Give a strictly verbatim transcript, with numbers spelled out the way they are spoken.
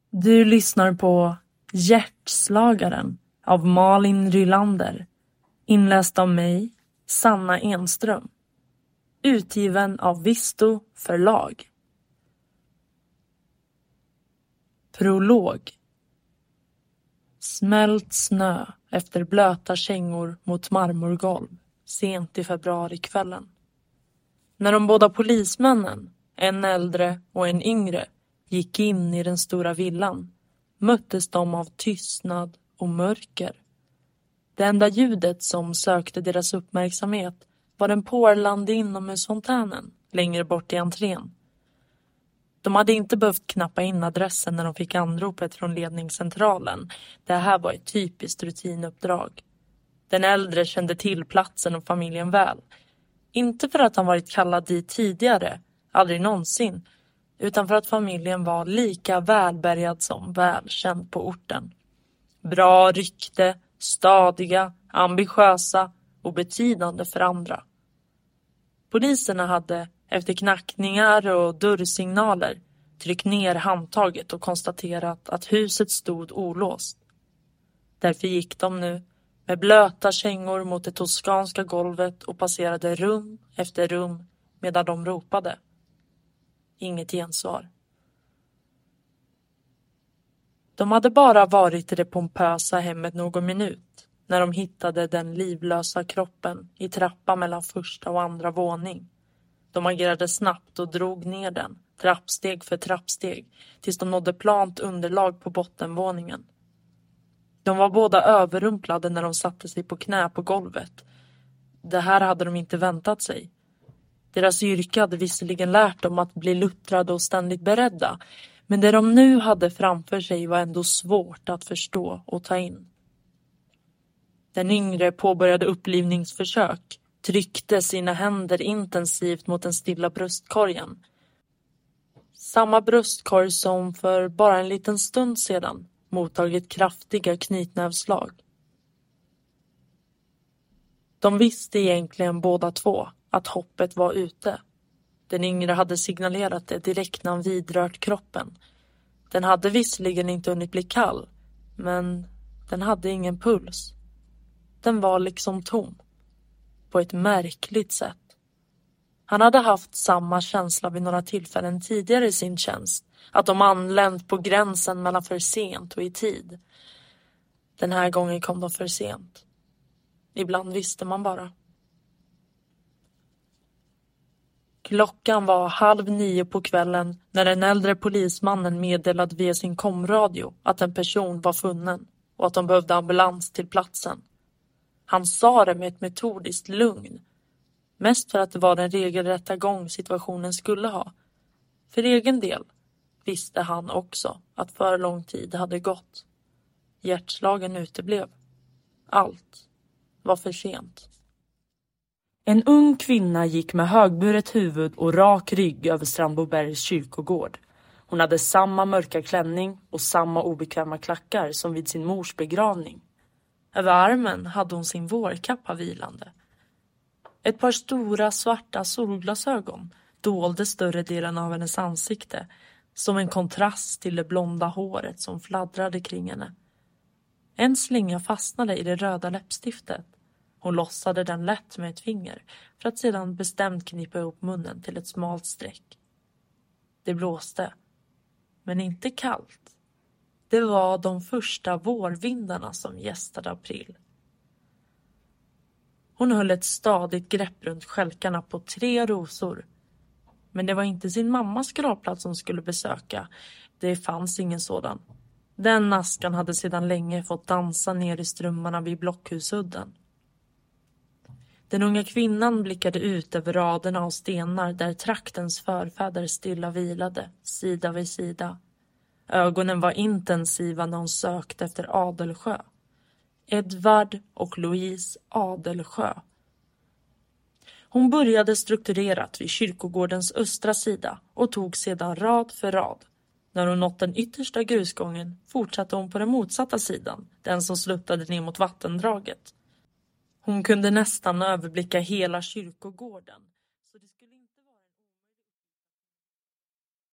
Du lyssnar på Hjärtslagaren av Malin Rylander, inläst av mig, Sanna Enström, utgiven av Visto förlag. Prolog. Smält snö efter blöta kängor mot marmorgolv sent i februarikvällen. När de båda polismännen, en äldre och en yngre, gick in i den stora villan möttes de av tystnad och mörker. Det enda ljudet som sökte deras uppmärksamhet var den porlande inomhusfontänen längre bort i entrén. De hade inte behövt knappa in adressen när de fick anropet från ledningscentralen. Det här var ett typiskt rutinuppdrag. Den äldre kände till platsen och familjen väl. Inte för att han varit kallad dit tidigare, aldrig någonsin, utan för att familjen var lika välbärgad som välkänd på orten. Bra rykte, stadiga, ambitiösa och betydande för andra. Poliserna hade, efter knackningar och dörrsignaler, tryckt ner handtaget och konstaterat att huset stod olåst. Därför gick de nu med blöta kängor mot det toskanska golvet och passerade rum efter rum medan de ropade. Inget gensvar. De hade bara varit i det pompösa hemmet någon minut när de hittade den livlösa kroppen i trappan mellan första och andra våning. De agerade snabbt och drog ner den, trappsteg för trappsteg, tills de nådde plant underlag på bottenvåningen. De var båda överrumplade när de satte sig på knä på golvet. Det här hade de inte väntat sig. Deras yrke hade visserligen lärt dem att bli luttrade och ständigt beredda, men det de nu hade framför sig var ändå svårt att förstå och ta in. Den yngre påbörjade upplivningsförsök, tryckte sina händer intensivt mot den stilla bröstkorgen. Samma bröstkorg som för bara en liten stund sedan mottagit kraftiga knytnävslag. De visste egentligen båda två att hoppet var ute. Den yngre hade signalerat det direkt när han vidrört kroppen. Den hade visserligen inte hunnit bli kall, men den hade ingen puls. Den var liksom tom. På ett märkligt sätt. Han hade haft samma känsla vid några tillfällen tidigare i sin tjänst. Att de anlänt på gränsen mellan för sent och i tid. Den här gången kom de för sent. Ibland visste man bara. Klockan var halv nio på kvällen när den äldre polismannen meddelade via sin komradio att en person var funnen och att de behövde ambulans till platsen. Han sa det med ett metodiskt lugn. Mest för att det var den regelrätta gång situationen skulle ha. För egen del visste han också att för lång tid hade gått. Hjärtslagen uteblev. Allt var för sent. En ung kvinna gick med högburet huvud och rak rygg över Strandbobergs kyrkogård. Hon hade samma mörka klänning och samma obekväma klackar som vid sin mors begravning. Över armen hade hon sin vårkappa vilande. Ett par stora svarta solglasögon dolde större delen av hennes ansikte, som en kontrast till det blonda håret som fladdrade kring henne. En slinga fastnade i det röda läppstiftet. Hon lossade den lätt med ett finger för att sedan bestämt knipa ihop munnen till ett smalt streck. Det blåste, men inte kallt. Det var de första vårvindarna som gästade april. Hon höll ett stadigt grepp runt skälkarna på tre rosor. Men det var inte sin mammas gravplats som skulle besöka. Det fanns ingen sådan. Den askan hade sedan länge fått dansa ner i strömmarna vid Blockhusudden. Den unga kvinnan blickade ut över raderna av stenar där traktens förfäder stilla vilade, sida vid sida. Ögonen var intensiva när hon sökte efter Adelsjö. Edvard och Louise Adelsjö. Hon började strukturerat vid kyrkogårdens östra sida och tog sedan rad för rad. När hon nått den yttersta grusgången fortsatte hon på den motsatta sidan, den som sluttade ner mot vattendraget. Hon kunde nästan överblicka hela kyrkogården